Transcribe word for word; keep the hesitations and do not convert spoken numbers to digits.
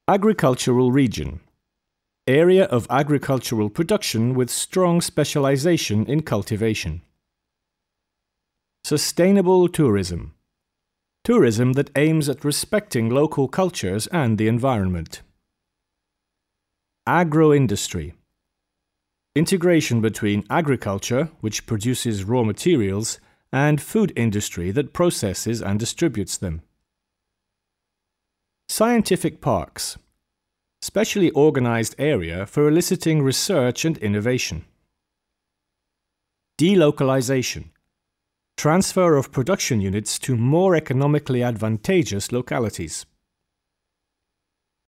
Agricultural region. Area of agricultural production with strong specialization in cultivation. Sustainable tourism. Tourism that aims at respecting local cultures and the environment. Agro-industry. Integration between agriculture, which produces raw materials, and food industry that processes and distributes them. Scientific parks. Specially organized area for eliciting research and innovation. Delocalization. Transfer of production units to more economically advantageous localities.